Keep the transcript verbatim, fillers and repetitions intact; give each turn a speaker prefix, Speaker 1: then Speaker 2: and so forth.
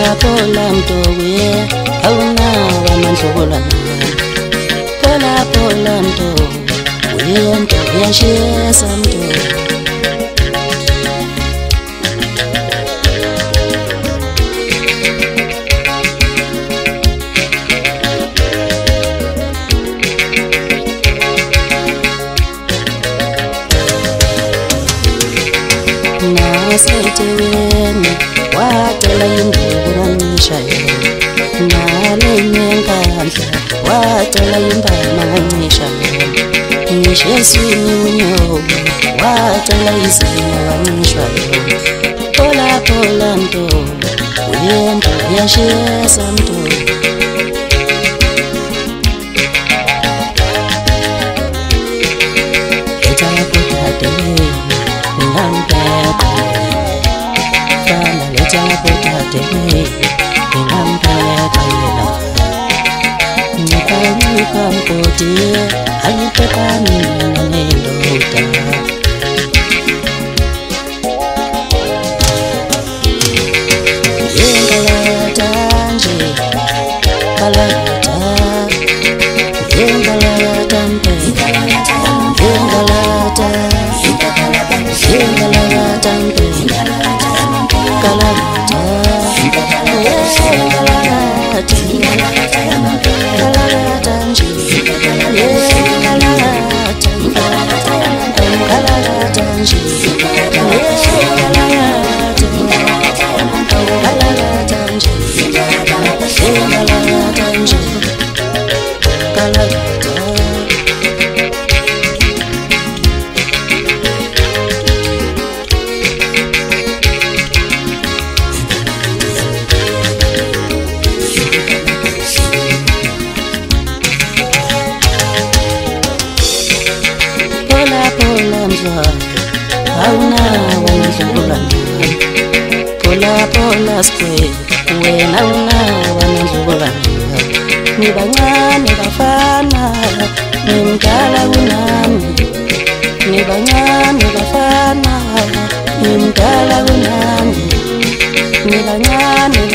Speaker 1: Pola pola mtowe hauna wamandlulana. Pola pola mtowe mtowe yashesa mtowe. Naseteweni watela imburangishayo nalenyenkandla watela imbamangishayo ngisheswini unyobo watela izinyawangishayo. Pola pola mto uyento yashesa mto. Etala potatele Ngampeka Fana letala potatele Ngampeka yena Nika nika mpoti Alipeka nina nendota. Yengalata nje Kalata Yengalata mpe Yengalata Yengalata mpe Kalata Yengalata Kalata nje Yengalata Kalata nje Yengalata Kalata nje Yengalata nje Kalata. Pola pola mzwalo hauna wamandlulana. Pola pola square wena una wamandlulana. Nibancane bafana nimdala kunami. Nibancane bafana nimdala kunami. Nibancane